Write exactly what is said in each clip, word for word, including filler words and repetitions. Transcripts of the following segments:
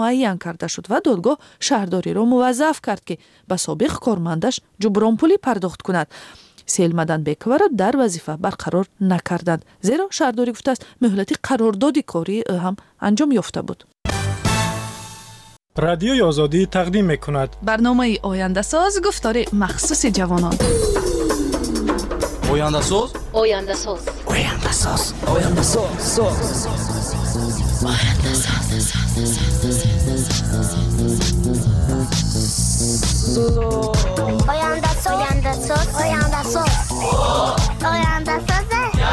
معین کرده شد و دادگاه شهرداری را موظف کرد که به سابق کارمندش جبران پولی پرداخت کند. سیلمدن بیکوه را در وظیفه برقرار نکردند، زیرا شهرداری گفته است مهلت قرارداد کاری هم انجام یافته بود. رادیوی آزادی تقدیم میکند برنامه آینده ساز، گفتار مخصوص جوانان. آینده ساز آینده ساز آینده ساز آینده ساز آینده ساز آینده ساز آینده ساز آینده ساز آینده ساز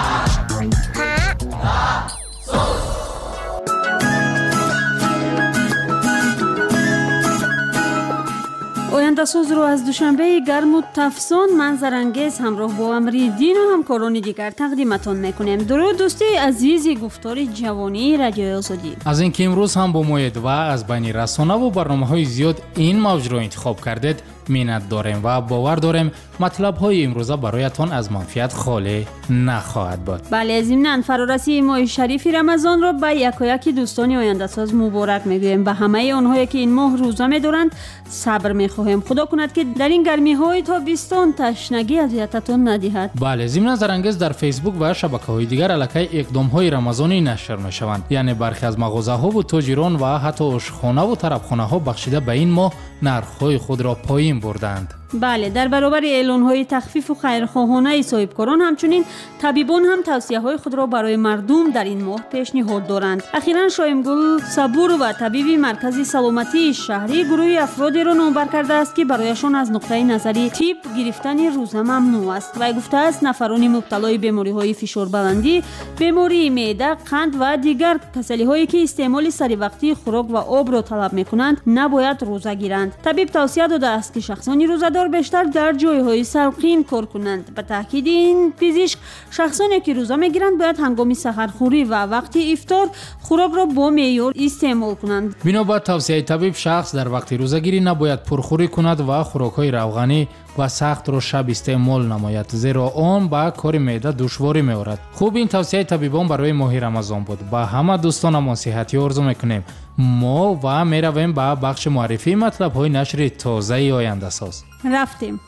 آینده ساز رو از دوشنبه گرم و تفسان منظرانگیز همراه با امری دین و همکاران دیگر تقدیمتان میکنیم. درود دوستی عزیز گفتار جوانی رادیوی آزادی. از اینکه امروز هم با ما و از بین رسانه و برنامه‌های زیاد این موضوع را انتخاب کردید منت داریم و باور داریم مطلب های امروزه برایتان از منفیت خالی نخواهد بود. بله، از ضمن فرارسی ماه شریف رمضان را به یکایک دوستان آینده ساز مبارک میگویم. به همه آنهایی که این ماه روزه می‌دارند صبر می‌خواهیم. خدا کند که در این گرمی های تابستان تشنگی اذیتتان ندهد. بله، ضمن نظرانگیز در فیسبوک و شبکه‌های دیگر علیه اقدام های رمضانی نشر می‌شوند. یعنی برخی از مغازه‌ها و تاجران و حتی آشخانه و طربخانه‌ها بخشیده به این ماه نرخ‌های خود را پایین بردند. بله، در برابر اعلان‌های تخفیف و خیرخواهانه صاحبکاران همچنین طبیبان هم توصیه‌های خود را برای مردم در این ماه پیشنهاد دارند. اخیراً شایمگل صبور و طبیبی مرکز سلامتی شهری گروه افرادی را نامبر کرده است که برایشان از نقطه نظری تیپ گرفتن روزه ممنوع است. و گفته است نفران مبتلای بیماری‌های فشار بلندی، بیماری معده، قند و دیگر کسلی‌هایی که استعمال سری‌وقتی خوراک و آب را طلب می‌کنند نباید روزه گیرند. طبیب توصیه داده است که شخصانی روزه بیشتر در جایهای سرقین کار کنند. به تاکید این پزشک، شخصانی که روزه میگیرند باید هنگام سحرخوری و وقتی افطار خوراک را با معیار استعمال کنند. بنابر توصیه طبیب، شخص در وقت روزه‌گیری نباید پرخوری کند و خوراک‌های روغنی و سخت را شب استعمال نماید، زیرا آن با کار معده دشواری می‌آورد. خوب این توصیه طبیبان برای ماه رمضان بود. با همه دوستانمان صحتی آرزو می‌کنیم. ما و می‌رویم به بخش معرفی مطلب‌های نشر تازه آینده ساز. رفتیم.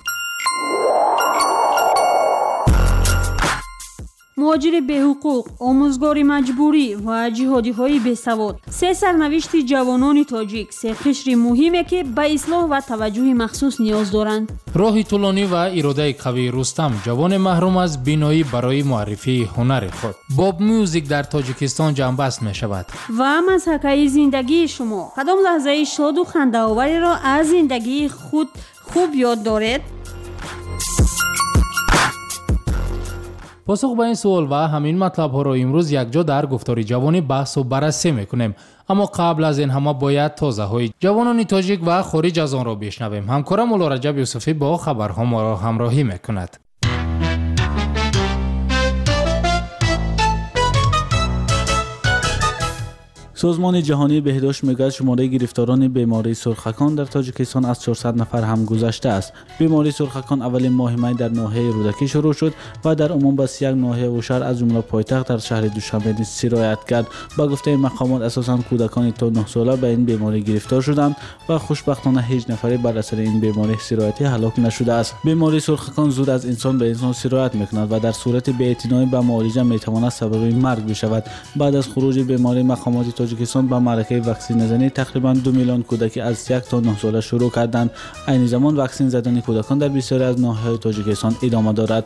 مهاجر به حقوق، آموزگار مجبوری و جهادی‌های بی‌سواد. سه سرنوشت جوانان تاجیک، سه قشر مهمه که به اصلاح و توجه مخصوص نیاز دارند. راه طولانی و اراده قوی رستم، جوان محروم از بینایی برای معرفی هنر خود. باب میوزیک در تاجیکستان جنبست می شود. و مضحکه زندگی شما، کدام لحظه شاد و خنده‌آوری را از زندگی خود خوب یاد دارید؟ پاسخ به این سوال و همین مطلب ها را امروز یکجا در گفتار جوانی بحث و بررسی میکنیم. اما قبل از این همه باید تازه های جوانان تاجیک و خارج از آن را بشنویم. همکارم مولا رجب یوسفی با خبرها ما را همراهی میکند. سازمان جهانی بهداشت میگوید شماره گرفتاران بیماری سرخکان در تاجیکستان از چهارصد نفر هم گذشته است. بیماری سرخکان اولین ماه می در ناحیه رودکی شروع شد و در عموم به سی و یک ناحیه و شهر از جمله پایتخت در شهر دوشنبه نیز سرایت کرد. با گفته مقامات اساساً کودکان تا نه ساله به این بیماری گرفتار شدند و خوشبختانه هیچ نفری بر اثر این بیماری سرایتی هلاک نشده است. بیماری سرخکان زود از انسان به انسان سرایت میکند و در صورت بی‌اعتنایی به معالجه میتواند سبب مرگ بشود. بعد از خروج بیماری مقامات تاجیکستان با معرکه واکسن زدن تقریبا دو میلیون کودک از یک تا نه ساله شروع کردند. این زمان واکسن زدن کودکان در بسیاری از ناحیه‌های تاجیکستان ادامه دارد.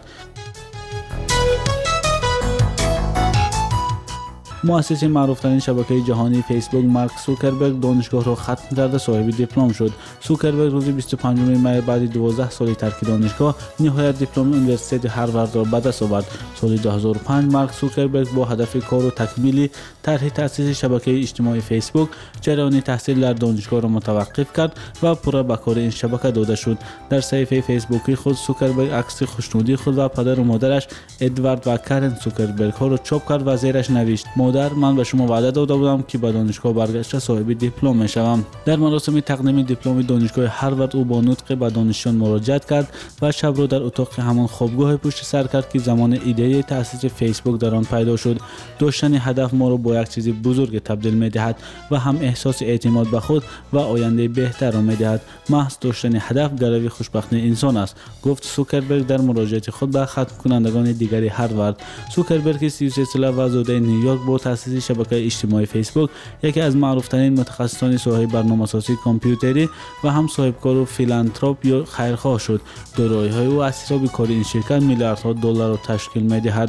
مؤسس معروفترین شبکه جهانی فیسبوک مارک زوکربرگ دانشگاه را ختم کرده صاحب دیپلم شد. زوکربرگ روز بیست و پنجم می بعد دوازده سال ترک دانشگاه نهایت دیپلم یونیورسیته هاروارد را به دست آورد. سال دو هزار و پنج مارک زوکربرگ با هدف کار و تکمیل طرح تأسیس شبکه اجتماعی فیسبوک جریان تحصیل در دانشگاه را متوقف کرد و پورا به کار این شبکه داده شد. در صفحه فیسبوکی خود زوکربرگ عکس خوشنودی خود و پدر و مادرش ادوارد و کارن زوکربرگ ها را چاپ کرد و زیرش نوشت: مادر، من به شما وعده داده بودم که به دانشگاه برگشته صاحب دیپلم میشوم. در مراسم تقدیم دیپلم دانشگاه هاروارد او با نطق به دانشجویان مراجعت کرد و شب را در اتاق همان خوابگاه پشت سر کرد که زمان ایده تأسیس فیسبوک در آن پیدا شد. داشتن هدف ما را با یک چیز بزرگ تبدیل می‌دهد و هم احساس اعتماد به خود و آینده بهتر را می‌دهد. محض داشتن هدف گروی خوشبختی انسان است، گفت زوکربرگ در مراجعه خود به ختم کنندگان دیگری هاروارد. زوکربرگ سی و سه ساله و زاده نیویورک با تأسیس شبکه اجتماعی فیسبوک یکی از معروف‌ترین متخصصان ساحه برنامه‌سازی کامپیوتری و هم صاحبکار و فیلانتروپ یا خیرخواه شد. دارایی‌های او از حساب کاری این شرکت میلیاردها دلار را تشکیل می‌دهد.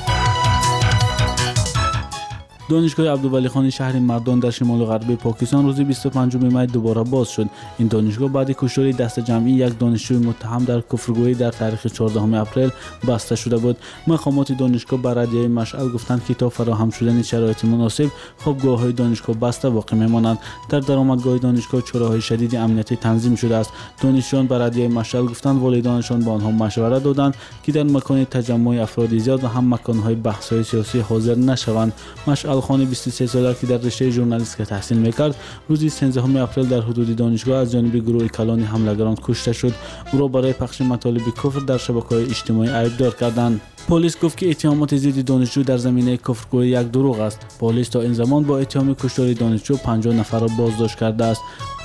دانشگاه عبدالولی خان شهر مردان در شمال غربی پاکستان روز بیست و پنجم می دوباره باز شد. این دانشگاه بعد کشتار دست جمعی یک دانشجوی متهم در کفرگویی در تاریخ چهاردهم اپریل بسته شده بود. مقامات دانشگاه به رادیوی مشعل گفتند که تا فراهم شدن شرایط مناسب خوابگاه‌های دانشگاه بسته باقی می‌مانند. در درآمدگاه دانشگاه چراهای شدید امنیتی تنظیم شده است. دانشجویان به رادیوی مشعل گفتند والدینشان به آنها مشورت دادند که در مکان تجمع افراد زیاد و هم مکان‌های بحث‌های سیاسی حاضر نشوند. مشعل خان بیست و سه ساله که در رشته ژورنالیستیک تحصیل می‌کرد روز سیزدهم اپریل در حدود دانشگاه از جانب گروه کلان حمله‌گران کشته شد. او را برای پخش مطالب کفر در شبکه‌های اجتماعی ایبدار کردند. پلیس گفت که اتهامات ضد دانشجو در زمینه کفرگویی یک دروغ است. پلیس تا این زمان با اتهام کشتار دانشجو پنجاه نفر را بازداشت کرده است.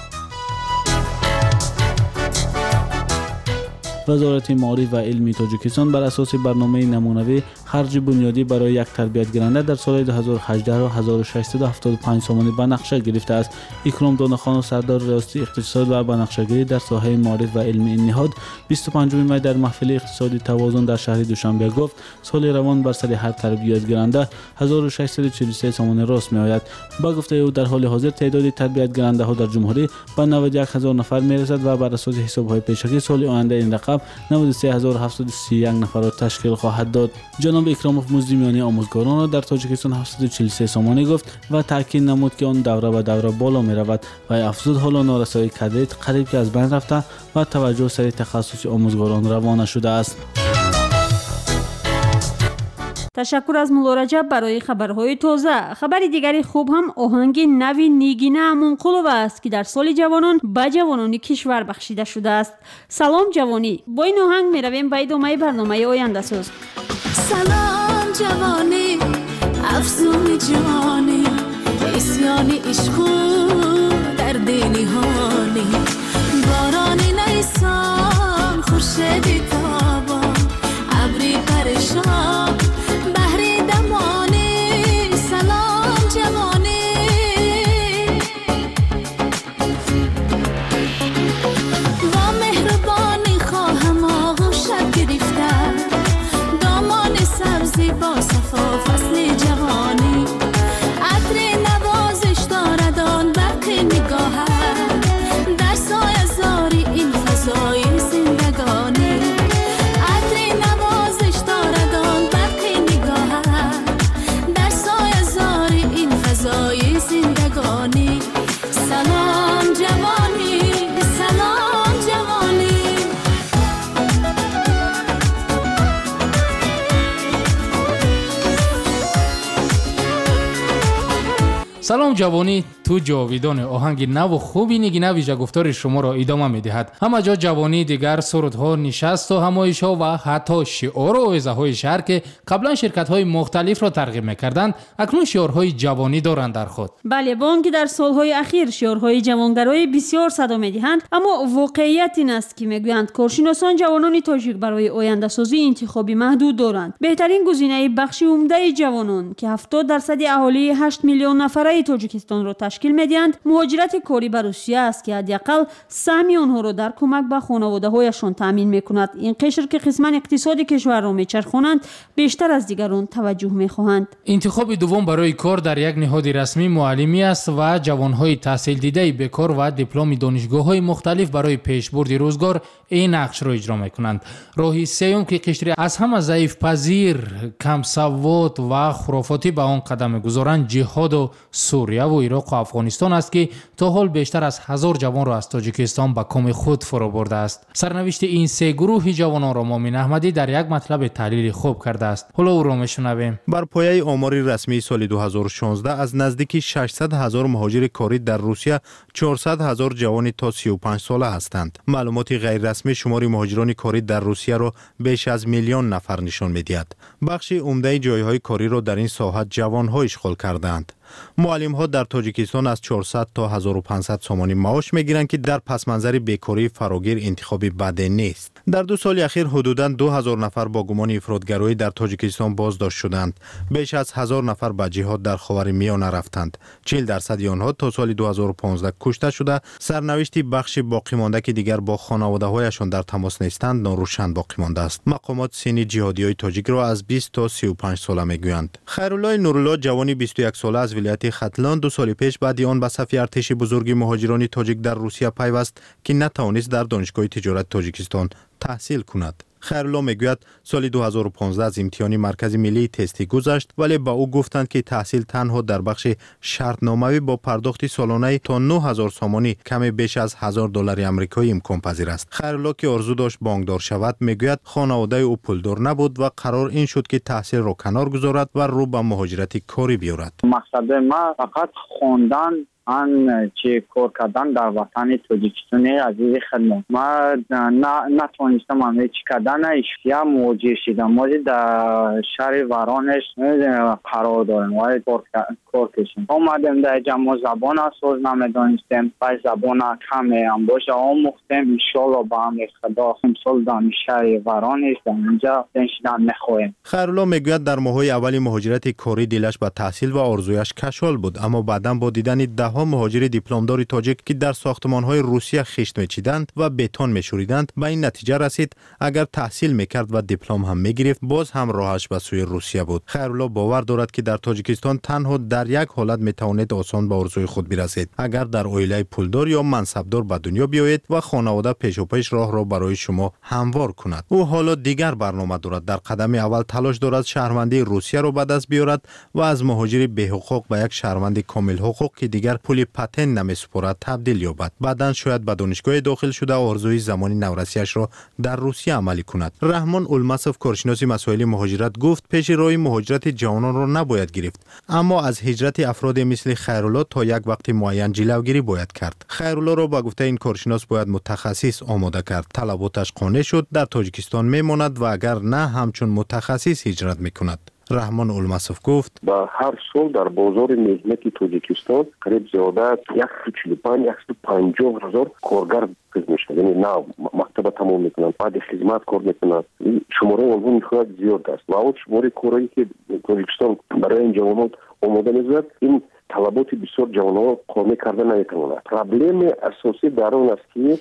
وزارت معارف و علم تاجیکستان بر اساس برنامه نمونه‌ای خرج بنیادی برای یک تربیت گیرنده در سال دو هزار و هجده را هزار و ششصد و هفتاد و پنج سامانه به نقشه گرفته است. اکرام دانخان و سردار ریاستی اقتصاد و بنقشه‌گیری در ساحه معارف و علم این نهاد بیست و پنجم می در محفل اقتصادی توازن در شهر دوشنبه گفت سال روان بر سر هر تربیت گیرنده هزار و ششصد و چهل و سه سامانه راست می آید. با گفته او در حال حاضر تعداد تربیت گیرنده ها در جمهوری به نود و یک هزار نفر می رسد و بر اساس حساب‌های پیشکی سال آینده این رقم نود و سه هزار و هفتصد و سی و یک نفر را تشکیل خواهد داد. جناب اکراموف مزد میانی آموزگاران را در تاجیکستان هفتصد و چهل و سه سامانه گفت و تاکید نمود که آن دوره به دوره بالا می رود و افزود حالا نارسایی کدریت قریب که از بین رفته و توجه سر تخصص آموزگاران روانه شده است. تشکر از مولا رجب برای خبرهای تازه. خبر دیگری خوب هم آهنگ نوی نیگینه امونقلوف است که در سال جوانان به جوانان کشور بخشیده شده است. سلام جوانی. با این آهنگ می رویم به ادامه برنامه آینده ساز. سلام جوانی افزون جانی اسیانی عشقو در دینی هانی بارانی نیسان خورشیدی تابان ابری پریشان بحری دمانی سلام جوانی با مهربانی خواهم آغوشت گرفتن دامان سبزی با صفا فصل جوانی عطر نوازش دارد آن برق نگاهت در سایه زاری این فضای زندگانی عطر نوازش دارد آن برق نگاهت در سایه زاری این فضای زندگانی سلام جوانی سلام جوانی سلام جوانی تو جاویدان آهنگ نو و خوبی نیگینه ویژه گفتار شما را ادامه میدهد. همه جا جوانی دیگر سرودها نشست و همایش‌ها و حتی شعار و اوعظه‌های شهر که قبلا شرکت‌های مختلف را ترغیب می‌کردند اکنون شعارهای جوانی دارند در خود. بله با آنکه در سالهای اخیر شعارهای جوانگرایی بسیار صدا می‌دهند اما واقعیت این است که میگویند کارشناسان جوانان تاجیک برای آینده سازی انتخابی محدود دارند. بهترین گزینه بخش عمده جوانان که هفتاد درصد اهالی هشت میلیون نفره تاجیکستان را تشکیل می‌دهند مهاجرت کاری به روسیه است که حداقل سهم آنها را در کمک به خانواده‌هایشان تامین می‌کند. این قشر که قسمت اقتصادی کشور را می‌چرخانند بیشتر از دیگران توجه می‌خواهند. انتخاب دوم برای کار در یک نهاد رسمی معلمی است و جوان‌های تحصیل دیده بیکار و دیپلم دانشگاه‌های مختلف برای پیشبرد روزگار این نقش را اجرا می‌کنند. راهی سوم که قشر از همه ضعیف پذیر، کم سواد و خرافاتی به آن قدم می‌گذارند جهاد و سوریه و عراق و افغانستان است که تا حال بیشتر از هزار جوان را از تاجیکستان به کام خود فرو برده است. سرنوشت این سه گروه جوانان را مامین احمدی در یک مطلب تحلیل خوب کرده است. حالا او را میشنویم. بر پایه آمار رسمی سال دو هزار و شانزده از نزدیک ششصد هزار مهاجر کاری در روسیه چهارصد هزار جوان تا سی و پنج ساله هستند. معلومات غیر رسمی شمار مهاجران کاری در روسیه را بیش از میلیون نفر نشان می‌دهد. بخش عمده جایهای کاری را در این ساحت جوان‌ها اشغال کردند. معلم‌ها در تاجیکستان از چهارصد تا هزار و پانصد سومانی معاش می‌گیرند که در پس منظر بیکاری فراگیر انتخابی بده نیست. در دو سال اخیر حدوداً دو هزار نفر با گمان افراطگرایی در تاجیکستان بازداشت شدند. بیش از هزار نفر به جهاد در خاورمیانه رفتند. چهل درصد آنها تا سال دو هزار و پانزده کشته شده. سرنوشت بخش باقی مانده که دیگر با خانواده‌هایشان در تماس نیستند ناروشن باقی مانده است. مقامات سن جهادی‌های تاجیک را از بیست تا سی و پنج ساله می‌گویند. خیرالله نورالله جوانی بیست و یک ساله از ولایت ختلان دو سال پیش بعد آن به صف ارتش بزرگ مهاجران تاجیک در روسیه پیوست که نتوانست در دانشگاه تجارت تاجیکستان تحصیل کند. خیرالله میگوید سال دو هزار و پانزده از امتحان مرکز ملی تستی گذشت ولی با او گفتند که تحصیل تنها در بخش شرطنامه‌ای با پرداخت سالانه تا نه هزار سومانی کم بیش از هزار دلار آمریکایی امکان پذیر است. خیرالله که آرزو داشت بانکدار شود میگوید خانواده او پولدار نبود و قرار این شد که تحصیل را کنار گذارد و رو به مهاجرت کاری بیاورد. مقصد ما فقط خواندن آن چه کار کردن در وطن تاجیکستان عزیز خدمت ما نتوانستم همه چی کردن یا مواجه شدم. ما در شهر ورانش قرار داریم و کار کشیم. آمدیم در جمع زبان اساس نمیدانستیم و زبان کمی هم باشه آموختیم انشالله با هم خدا امسال در شهر ورانش در اینجا نشیدن نخواهیم. خیرالله میگوید در ماهای اول مهاجرت کاری دلش به تحصیل و آرزویش کشال بود اما بعدا با دیدن ده ها مهاجر دیپلمدار تاجیک که در ساختمان‌های روسیه خشت می‌چیدند و بتون می‌شوریدند به این نتیجه رسید اگر تحصیل می‌کرد و دیپلم هم می‌گرفت باز هم راهش به سوی روسیه بود. خیرالله باور دارد که در تاجیکستان تنها در یک حالت می‌تواند آسان به آرزوی خود برسید اگر در عائله پولدار یا منصبدار به دنیا بیایید و خانواده پیش و پیش راه را برای شما هموار کند. او حالا دیگر برنامه دارد. در قدم اول تلاش دارد شهروندی روسیه را به دست بیاورد و از مهاجر بی‌حقوق به یک شهروند کامل حقوق که دیگر پول پتن نمیسپرد تبدیل یابد. بعداً شاید به دانشگاه داخل شده آرزوی زمانی نورسیش را در روسیه عملی کند. رحمان اولماسوف کارشناس مسائل مهاجرت گفت پیش روی مهاجرت جوانان را نباید گرفت اما از هجرت افراد مثل خیرالله تا یک وقت معین جلوگیری باید کرد. خیرالله را با گفته این کارشناس باید متخصص آماده کرد. طلباتش قانع شد در تاجیکستان میماند و اگر نه همچون متخصص هجرت میکند. رحمان اولماسوف گفت با هر سال در بازار مهنت تاجیکستان قریب زیاده صد و چهل و پنج صد و پنجاه هزار کارگر پیدا میشه. یعنی نه مکتب تمام میکنند بعد خدمت کار میکنند. شماره آنها میخواد زیاد است و اون شماره کارهایی که تاجیکستان برای این جوانان آماده میذارد این طلبات بسیار جوانان قانع کرده نمیتواند. پرابلم اساسی در آن است که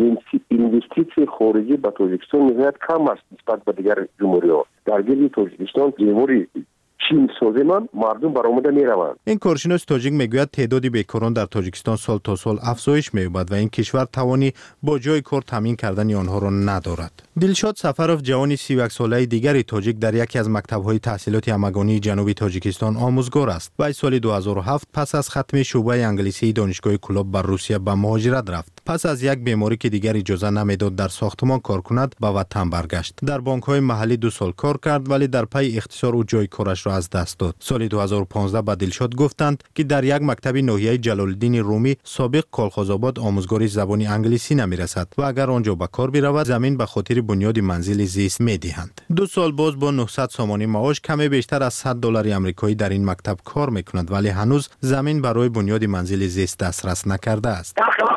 اینوستیسی خارجی به تاجیکستان نسبت کم است نسبت به دیگر جمهوری‌ها. در گرد تاجیکستان جمهوری چین سازی من مردم برآمده میروند. این کارشناس تاجیک میگوید تعداد بیکاران در تاجیکستان سال تا سال افزایش می‌یابد و این کشور توانی با جای کار تامین کردن آنها را ندارد. دلشاد سفروف جوانی سی و یک ساله دیگری تاجیک در یکی از مکتب‌های تحصیلات همگانی جنوبی تاجیکستان آموزگار است. و سال دو هزار و هفت پس از ختم شعبه انگلیسی دانشگاه کلاب بر روسیه به مهاجرت رفت. پس از یک بیماری که دیگر اجازه نمیداد در ساختمان کار کند به وطن برگشت. در بانک‌های محلی دو سال کار کرد ولی در پی اختصار او جای کارش را از دست داد. سال دو هزار و پانزده به دلشاد گفتند که در یک مکتب ناحیه جلال‌الدین رومی سابق کالخازآباد آموزگاری زبان انگلیسی نمیرسد و اگر آنجا به کار برود زمین به خاطر بنیاد منزل زیست میدهند. دو سال باز با نهصد سومانی معاش کمی بیشتر از صد دلار آمریکایی در این مکتب کار میکند ولی هنوز زمین برای بنیاد منزل زیست دسترس نکرده است.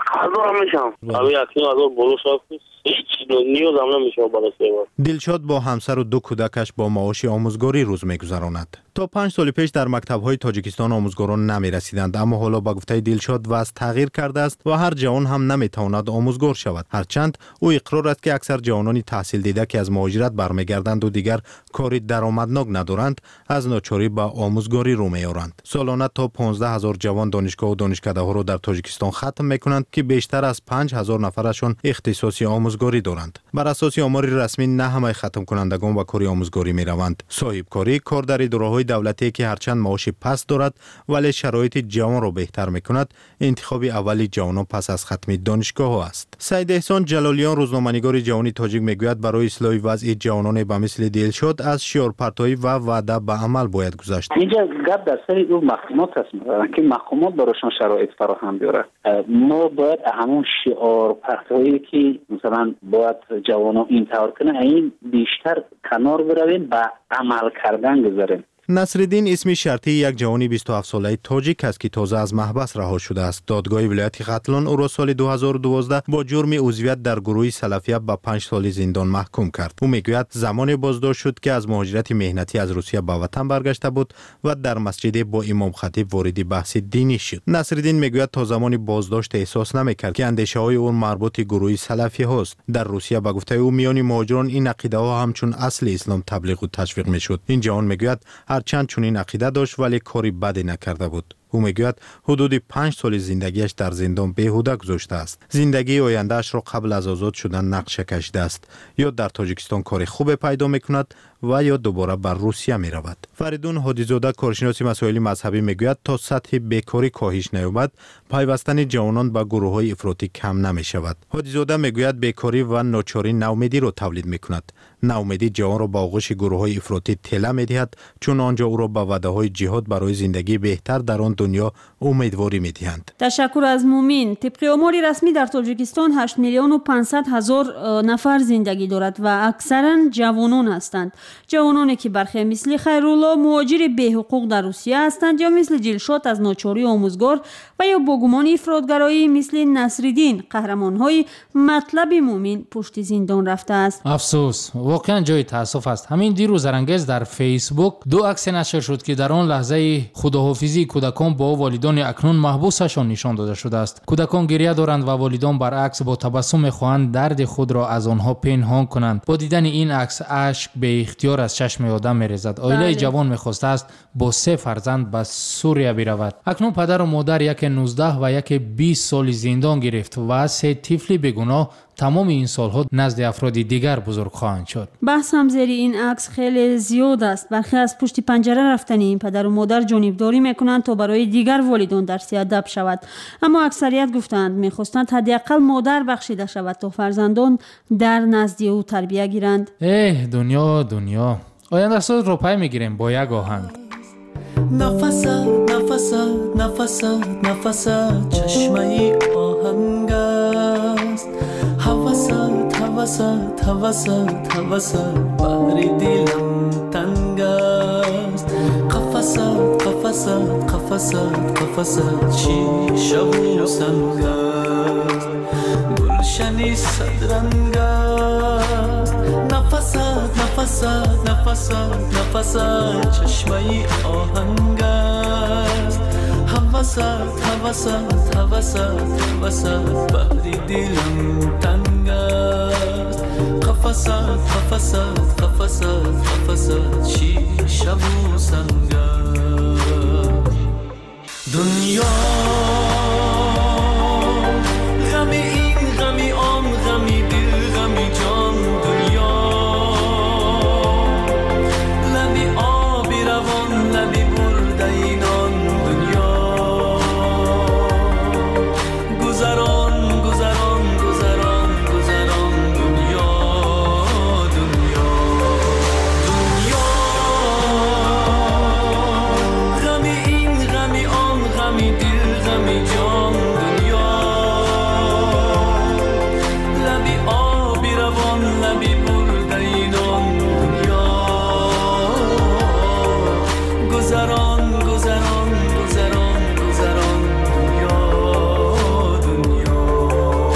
دلشاد با همسر و دو کودکش با معاش آموزگاری روز میگذراند. تا پنج سال پیش در مکتب‌های تاجیکستان آموزگاران نمی‌رسیدند اما حالا با گفته دلشاد وضع تغییر کرده است و هر جوان هم نمی‌تواند آموزگار شود. هرچند او اقرار است که اکثر جوانان تحصیل دیده که از مهاجرت برمیگردند و دیگر کاری درآمدناک ندارند از ناچاری به آموزگاری رو می‌آورند. سالانه تا پانزده هزار جوان دانشگاه و دانشکده‌ها را در تاجیکستان ختم می‌کنند که بیشتر از پنج هزار نفرشان اختصاصی آموزگاری دارند. دارند. بر اساس آمار رسمی نه همه ختم کنندگان و کاری آموزگاری می روند. صاحب کاری کار در اداره‌های دولتی که هرچند معاش پست دارد ولی شرایط جوان را بهتر می کند، انتخاب اولی جوانان پس از ختم دانشگاه ها است. سید احسان جلالیان روزنامه‌نگار جوانی تاجیک میگوید برای اصلاح وضع جوانان به مثل دلشاد از شعارپرتایی و وعده به عمل باید گذشت. اینجا گپ در سر اون مقامات است که مقامات براشون شرایط فراهم بیاره. ما باید همون شعارپرتایی که مثلا باید جوانان انتحار کنه این بیشتر کنار برویم به عمل کردن گذاریم. نصرالدین اسمی شرطی یک جوانی بیست و هفت ساله تاجیک است که تازه از محبس رها شده است. دادگاه ولایت ختلان او را سال دو هزار و دوازده با جرم عضویت در گروه سلفیه به پنج سال زندان محکوم کرد. او میگوید زمان بازداشت شد که از مهاجرت مهنتی از روسیه به وطن برگشته بود و در مسجد با امام خطیب وارد بحث دینی شد. نصرالدین میگوید تا زمان بازداشت احساس نمیکرد که اندیشه های او مربوط گروه سلفیه است. در روسیه به گفته او میان مهاجران این عقیده ها همچون اصل اسلام تبلیغ و تشویق میشد. این جوان میگوید هرچند چنین عقیده داشت ولی کاری بدی نکرده بود. او میگوید حدود پنج سال زندگیش در زندان بیهوده گذاشته است. زندگی آیندهش را قبل از آزاد شدن نقشه کشیده است. یا در تاجیکستان کار خوب پیدا میکند و یا دوباره بر روسیه می رود. فریدون هادیزاده کارشناس مسائل مذهبی میگوید تا سطح بیکاری کاهش نیامد پیوستن جوانان به گروه های افراطی کم نمی شود. هادیزاده میگوید بیکاری و ناچاری ناامیدی را تولید می کند. ناامیدی جوان را به آغوش گروه های افراطی طلا می دهد چون آنجا او را به وعده های جهاد برای زندگی بهتر در آن دنیا امیدواری می دهند. تشکر از مومین. طبق آمار رسمی در تاجیکستان هشت میلیون و پانصد هزار نفر زندگی دارد و اکثرا جوانان هستند. جوانانی که برخی مثل خیرالله مهاجر بی حقوق در روسیه هستند یا مثل جلشاد از ناچاری آموزگار و یا با گمان افراطگرایی مثل نصرالدین قهرمان‌های مطلب مومین پشت زندان رفته است. افسوس، واقعا جای تاسف است. همین دیروز زرنگز در فیسبوک دو عکس نشر شد که در آن لحظه خداحافظی کودکان با والدان اکنون محبوسشان نشان داده شده است. کودکان گریه دارند و والدان برعکس با تبسم خواهند درد خود را از آنها پنهان کنند. با دیدن این عکس اشک به اختیار از چشم آدم می‌ریزد. عائله جوان می‌خواسته است با سه فرزند به سوریه برود. اکنون پدر و مادر یک نوزده و یک بیست سال زندان گرفت و سه طفل بیگناه تمام این سالها نزد افراد دیگر بزرگ خواهند شد. بحث هم زیر این عکس خیلی زیاد است. برخی از پشت پنجره رفتن این پدر و مادر جانبداری میکنند تا برای دیگر والدان درس ادب شود، اما اکثریت گفتند میخواستند حداقل مادر بخشیده شود تا فرزندان در نزد او تربیت گیرند. اه دنیا دنیا آینده ساز رو پای میگیریم با یک آهنگ. نفس نفس نفس نفس چشمه آهنگ است، هوس هوس هوس هوس بر دلم تنگ است، قفس قفس قفس قفس چی شب و سنگ است، گلشنی صدرنگ است، نفس نفس نفس نفس چشمه آهنگ است، هوس هوس هوس هوس بحری دلم تنگ است، قفس قفس قفس قفس چی شب و سنگ است. دنیا غمی این غمی آن غمی دل غمی جان، دنیا لبی آبی روان لبی برده اینان، دنیا گذران گذران گذران گذران، دنیا دنیا دنیا غمی این غمی آن غمی دل غمی جان، دنیا لبی آبی روان لبی برده اینان، دنیا گذران گذران گذران گذران، دنیا دنیا.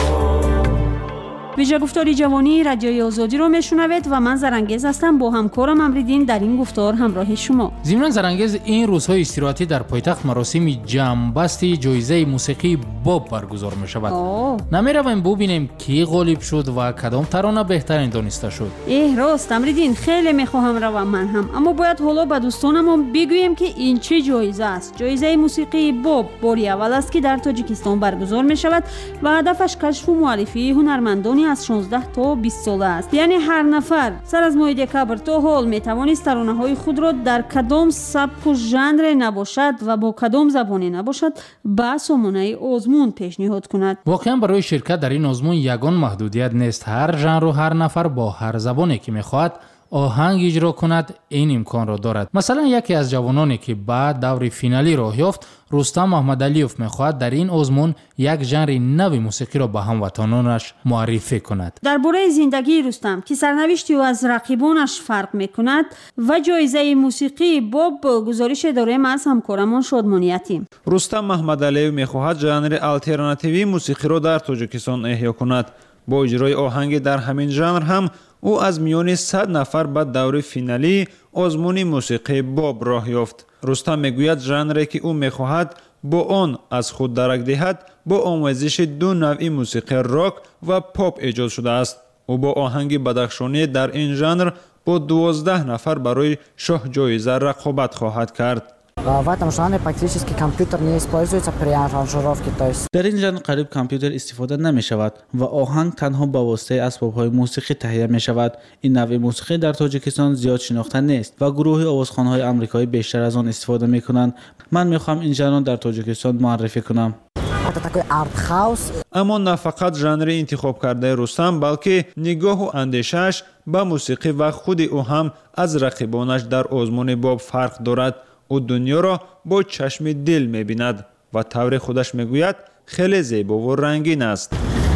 ویژه گفتاری جوانی رادیوی آزادی رو میشنوید و من زرنگز هستم با همکارم امریدین در این گفتار همراه شما. ضمن زرنگز این روزهای استراحتی در پایتخت مراسم جمع‌بستی جایزه موسیقی باب برگزار می شود. نمیرویم ببینیم کی غالب شد و کدام ترانه بهترین دانسته شد. اه راست امریدین خیلی میخواهم روم من هم، اما باید حالا به دوستانم بگویم که این چه جایزه است. جایزه موسیقی باب باری اول است که در تاجیکستان برگزار می شود و هدفش کشف و معرفی هنرمندانی از از شانزده تا بیست ساله است. یعنی هر نفر سر از ماه دکامبر تا حال میتوانست ترانه‌های خود را در کدام سبک و ژانر نباشد و با کدام زبانی نباشد به سامانه آزمون پیشنهاد کند. واقعا برای شرکت در این آزمون یگان محدودیت نیست. هر ژانر و هر نفر با هر زبانی که میخواهد آهنگ اجرا کند این امکان را دارد. مثلا یکی از جوانانی که بعد دور فینالی راه یافت، رستم محمدعلیوف میخواهد در این آزمون یک ژانر نو موسیقی را به هموطنانش معرفی کند. درباره زندگی رستم که سرنوشتی او از رقیبانش فرق میکند و جایزه موسیقی باب، گزارش داریم از همکارمان شادمانی یتیم. رستم محمدعلیوف میخواهد ژانر آلترناتیوی موسیقی را در تاجیکستان احیا کند. با اجرای آهنگ در همین ژانر هم او از میان صد نفر به دور فینالی آزمون موسیقی باب راه یافت. رستم میگوید ژانری که او میخواهد با آن از خود درک دهد با آمیزش دو نوع موسیقی راک و پاپ ایجاد شده است. او با آهنگ بدخشانی در این ژانر با دوازده نفر برای شاه جایزه رقابت خواهد کرد. В этом жанре практически компьютер не используется при аранжировке, то есть در این ژانر قریب کامپیوتر استفاده نمی شود و آهنگ تنها با واسطه اسباب‌های موسیقی تهیه می شود. این نوع موسیقی در تاجیکستان زیاد شناخته نیست و گروه آوازخوان‌های آمریکایی بیشتر از آن استفاده می کنند. من می خواهم این ژانر در تاجیکستان معرفی کنم. اما نه فقط ژانر انتخاب کرده رستم بلکه نگاه و اندیشش به موسیقی و خود او هم از رقیبانش در آزمون باب فرق دارد. او دنیا را با چشم دل می‌بیند و طور خودش میگوید خیلی زیبا و رنگین است.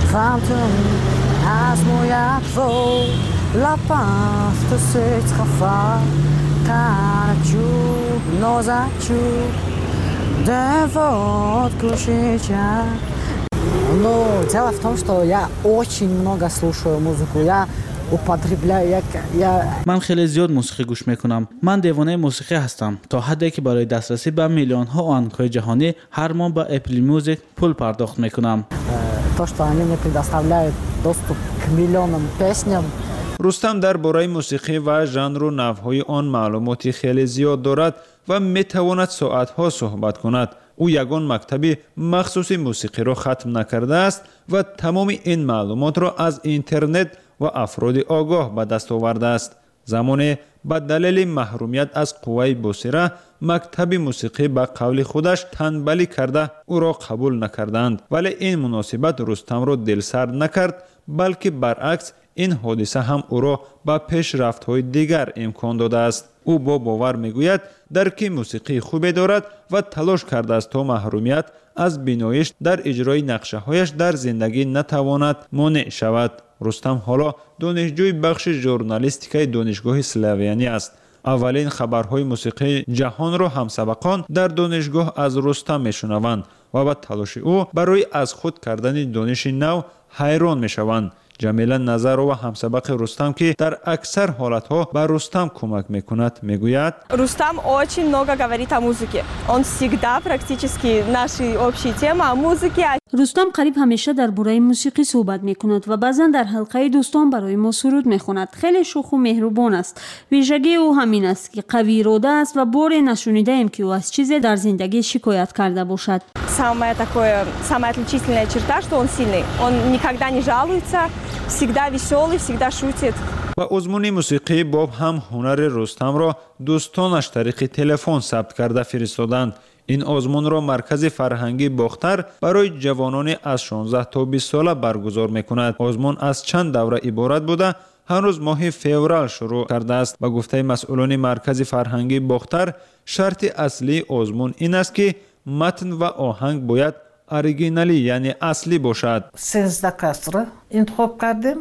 Ну, дело в том, что я очень много слушаю музыку. Я употребляю, я, я... من خیلی زیاد موسیقی گوش میکنم. من دیوانه موسیقی هستم تا حدی که برای دسترسی به میلیون ها آهنگ‌های جهانی هر ماه با اپل میوزیک پول پرداخت میکنم. То, что они мне предоставляют доступ к миллионам песням. رستم درباره موسیقی و ژانر و نوع‌های آن معلوماتی خیلی زیاد دارد و میتواند ساعت‌ها صحبت کند. او یگان مکتبی مخصوص موسیقی را ختم نکرده است و تمام این معلومات را از اینترنت و افراد آگاه به دست آورده است. زمانی به دلیل محرومیت از قوه بصیره مکتب موسیقی به قول خودش تنبلی کرده او را قبول نکردند، ولی این مناسبت رستم را دلسرد نکرد، بلکه برعکس این حادثه هم او را به پیشرفت‌های دیگر امکان داده است. او با باور میگوید درک موسیقی خوبی دارد و تلاش کرده است تا محرومیت از بینایش در اجرای نقشه‌هایش در زندگی نتواند مانع شود. رستم حالا دانشجوی بخش ژورنالیستیکای دانشگاه سلاویانی است. اولین خبرهای موسیقی جهان را همسبقان در دانشگاه از رستم میشنوند و با تلاش او برای از خود کردن دانش نو حیران میشوند. جمیله نظرова همسبق رستم که در اکثر حالتها به رستم کمک میکند میگوید Рустам очень много говорит о музыке. Он всегда практически наши общие темы о музыке. رستم قریب همیشه درباره موسیقی صحبت میکند و بعضا در حلقه دوستان برای ما سرود میخواند. خیلی شوخ و مهربان است. ویژگی او همین است که قوی اراده است و بار نشنیده ایم که او از چیزی در زندگی شکایت کرده باشد. Самое такое, самая отличительная черта, что он сильный. Он никогда не жалуется, всегда веселый, всегда шутит. و آزمون موسیقی باب هم هنر رستم را دوستانش طریق تلفن ثبت کرده فرستادند. این آزمون را مرکز فرهنگی باختر برای جوانان از شانزده تا بیست ساله برگزار میکند. آزمون از چند دوره عبارت بوده هنوز ماه فوریه شروع کرده است. با گفته مسئولان مرکز فرهنگی باختر شرط اصلی آزمون این است که متن و آهنگ باید اوریجینالی یعنی اصلی باشد. سیزده کس را انتخاب کردیم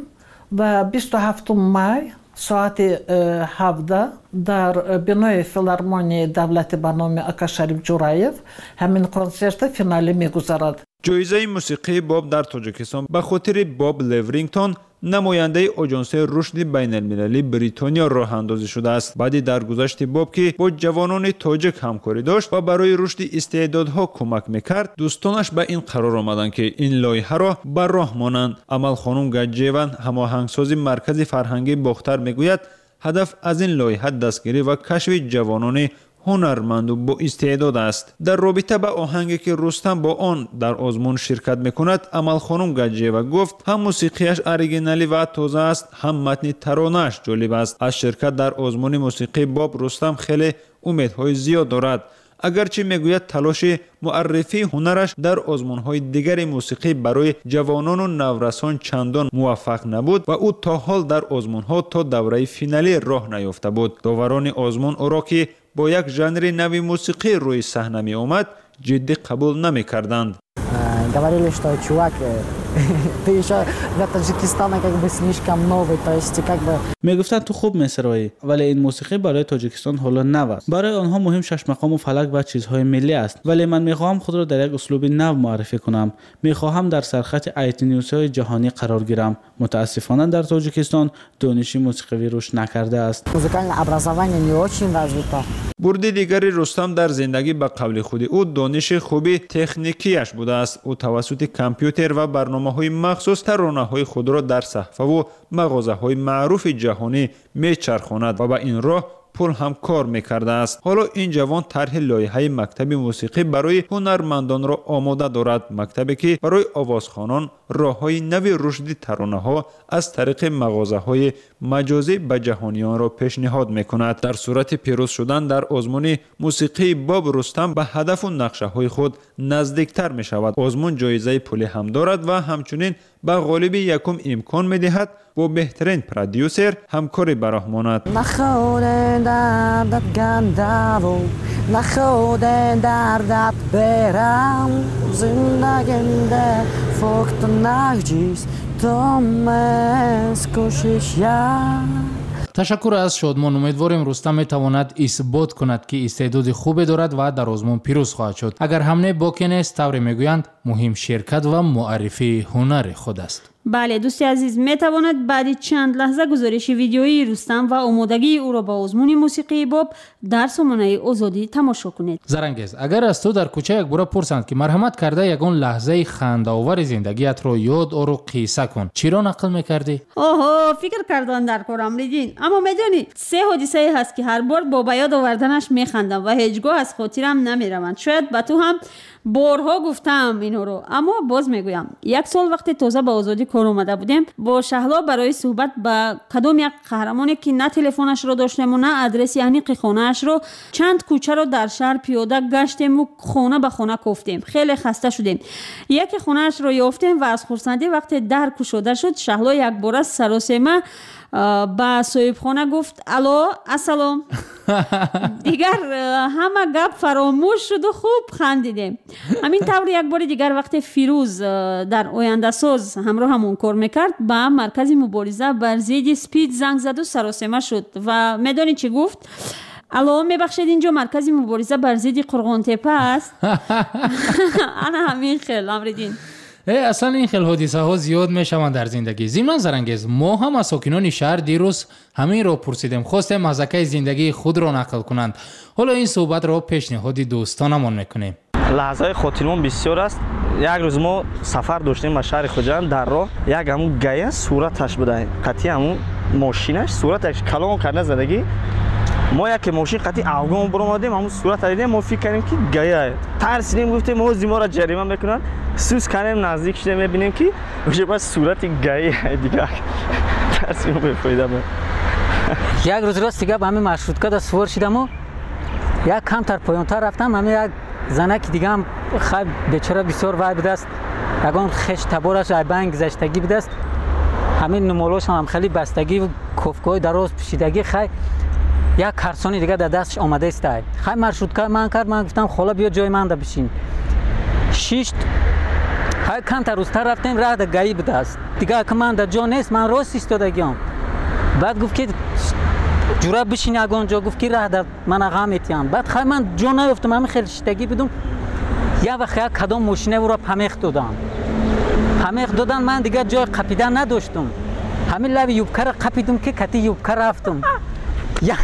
و بیست و هفتم مای ساعت هفده در بنای فیلارمونی دولتی به نام آقا شریف جورایف همین کنسرت فینالی میگذارد. جایزه موسیقی باب در تاجیکستان به خاطر باب لیورینگتون نماینده آژانس رشد بین المللی بریتانیا راه اندازی شده است. بعد درگذشت باب که با جوانان تاجیک همکاری داشت و برای رشد استعدادها کمک میکرد، دوستانش به این قرار آمدند که این لایحه را بر راه مانند. امل خانم گجیون هماهنگساز مرکز فرهنگی باختر میگوید هدف از این لایحه دستگیری و کشف جوانان هنرمند و با استعداد است. در رابطه با آهنگی که رستم با آن در آزمون شرکت میکند، امل خانم گجیوا گفت هم موسیقیش اوریجینالی و تازه است، هم متن ترانه‌اش جالب است. از شرکت در آزمون موسیقی باب رستم خیلی امیدهای زیاد دارد. اگرچه میگوید تلاش معرفی هنرش در آزمون‌های دیگر موسیقی برای جوانان و نورسان چندان موفق نبود و او تا حال در آزمون‌ها تا دوره فینالی راه نیافته بود. داوران آزمون او را که با یک ژانر نوی موسیقی روی صحنه می آمد جدی قبول نمی کردند. Говорили, что чувак, ты еще в Таджикистане как бы слишком новый, то есть как бы میگفتند تو خوب مصرایی، ولی این موسیقی برای تاجیکستان حالا نو است. برای آنها مهم شش مقام و فلک و چیزهای ملی است، ولی من میخواهم خود را در یک اسلوب نو معرفی کنم. میخواهم در سرخط ایتونیوس‌های جهانی قرار گیرم. متاسفانه در تاجیکستان دانش موسیقی رشد نکرده است. музыкальное образование не очень развито. برد دیگری رستم در زندگی به قول خود او دانش خوبی تکنیکیش بوده است. او توسط کامپیوتر و برنامه‌های مخصوص ترانه‌های خود را در صحفه و مغازه‌های معروف جهانی میچرخاند و با این راه پول هم کار میکرده است. حالا این جوان طرح لایحه مکتب موسیقی برای هنرمندان را آماده دارد، مکتبی که برای آوازخوانان راههای نوی رشد ترانه‌ها از طریق مغازه‌های مجازی به جهانیان را پیشنهاد میکند. در صورت پیروز شدن در آزمون موسیقی باب رستم به هدف و نقشه‌های خود نزدیکتر میشود. آزمون جایزه پولی هم دارد و همچنین به غالب یکم امکان میدهد با بهترین پرودیوسر همکاری براه ماند. نخوده دردت گنده و نخوده دردت برم زندگنده فقط نجیست تومس کشش. تشکر از شادمان. امیدواریم رستم میتواند اثبات کند که استعداد خوبی دارد و در آزمون پیروز خواهد شد. اگر همه باکی نیست، طوری میگویند مهم شرکت و معرفی هنر خود است. بله دوستی عزیز، میتواند بعد چند لحظه گزارش ویدیویی رستم و آمادگی او را با آزمون موسیقی باب در سامانه آزادی تماشا کنید. زرنگیز، اگر از تو در کوچه یک بار پرسند که مرحمت کرده یگان لحظه خنده‌آور زندگیت رو یاد آور و قصه کن، چی را نقل میکردی؟ اوه فکر کردن در کارم ریدین. اما میدونی سه حادثه هست که هر بار با به یاد آوردنش میخندم و هیچگاه از خاطرم نمیروند. شاید به تو هم بارها گفتم اینو رو، اما باز میگویم. یک سال وقتی تازه به آزادی کار اومده بودیم، با شهلا برای صحبت با کدام یک قهرمانی که نه تلفنش رو داشتیم و نه آدرس یعنی خانه‌اش رو، چند کوچه رو در شهر پیاده گشتیم و خانه به خانه گفتیم. خیلی خسته شدیم. یکی خانه‌اش رو یافتیم و از خرسندی وقتی در گشوده شد، شهلا یک بار سراسیمه با صاحب خانه گفت الو السلام. دیگر همه گپ فراموش شد و خوب خندیدیم. همین طور یک بار دیگر وقتی فیروز در آینده ساز همراه همون کار میکرد، با مرکز مبارزه بر ضد اسپید زنگ زد و سراسیمه شد و میدانی چی گفت؟ الو میبخشید اینجا مرکز مبارزه بر ضد قرغان تپه است. انا همین خیل امریدین. اصلا این خیل حادثه ها زیاد میشوند در زندگی. ضمن زرنگیز، ما هم از ساکنان شهر دیروز همین را پرسیدیم، خواستیم مزاکای زندگی خود را نقل کنند. حالا این صحبت را پیشنهاد دوستانمان میکنیم. لحظه خاطرمان بسیار است. یک روز ما سفر داشتیم به شهر خوجند، در راه یک همون گایه صورتش بوده، قطعی همون ماشینش صورتش کلام کرده زدگی. ما یک ماشین قطعی اوگام برآمدیم، همون صورت دیدیم، ما فکر کردیم که گایه، ترسیدیم، گفتیم ما زیما را جریمه میکنن. سوس کردیم، نزدیک شدیم، میبینیم که میشه بس صورت گایه دیگه. ترسیدیم بفهمیدم. یک روز راست دیگه به همین مشروطه دا سوار شدم و یک کم تر پایانتر رفتم، همین یک زنک دیگه هم خیلی بیچاره بسیار وای بوده است، یگان خش تبارش ایبان گذشتگی بوده است، همین نمالاش هم خیلی بستگی و کفکای دراز پوشیدگی، خیلی یک کارسونی دیگه در دستش آمده است. خیلی مشروطه من کرد، من گفتم خاله بیا جای من ده بشین. شش های کم تر روزتر رفتیم، راه در گایی بوده است دیگه که من در جا نیست، من راست ایستادگیم. بعد گفت که جورا بشین یگان جا، گفت که راه در من اقام ایتیم. بعد خیلی من جا نیفتم، همین خیلی شتگی بودم. یا وقت یک کدام ماشینه او را پمیخ دادن پمیخ دادن من دیگه جای قپیدن نداشتم، همین لب یوبکر قپیدم که کتی یوبکر رفتم. یا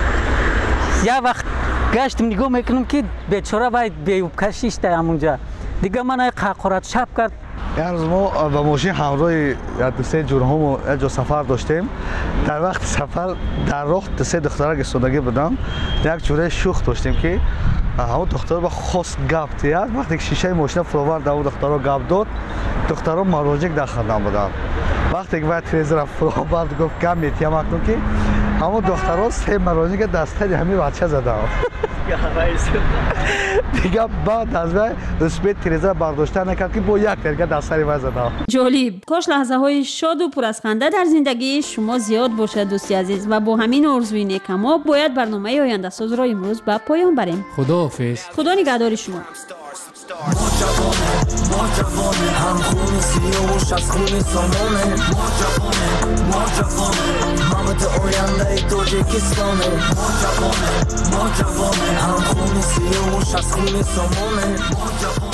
یا وقت گشتم نگاه میکنم که بیچاره باید به یوبکر شیشته همونجا. دیگه من قاقورت شب کرد. یک روز ما با ماشین همراه دو سه جورهامو یک جا سفر داشتیم. در وقت سفر در راه دو سه دخترک ایستادگی بودن. یک جوره شوخ داشتیم که همون دختر با خاص گپ تیاد وقتی که شیشه ماشین فروورد اون دخترها گپ داد دخترها مراجع در خدمت بودن. وقتی که بعد تریزر فروورد گفت کم میتیم اکنون که همون دخترها سه مراجع که دسته همین بچه زدن. دیگه بعد از وقت اسپید تریزر برداشته نکرد که با یک ترگه دستری وای زدم. جالب. کاش لحظه های شاد و پر از خنده در زندگی شما زیاد باشه دوستی عزیز و با همین آرزوی نیک ما باید برنامه آینده ساز را امروز به پایان بریم. خداحافظ. خدا نگهدار شما. ما جوانه ما جوانه هم خون سیاوش از خون سامانه ما جوانه ما جوانه محمد آینده تاجیکستانه ما جوانه ما جوانه هم خون سیاوش از خون سامانه ما جوانه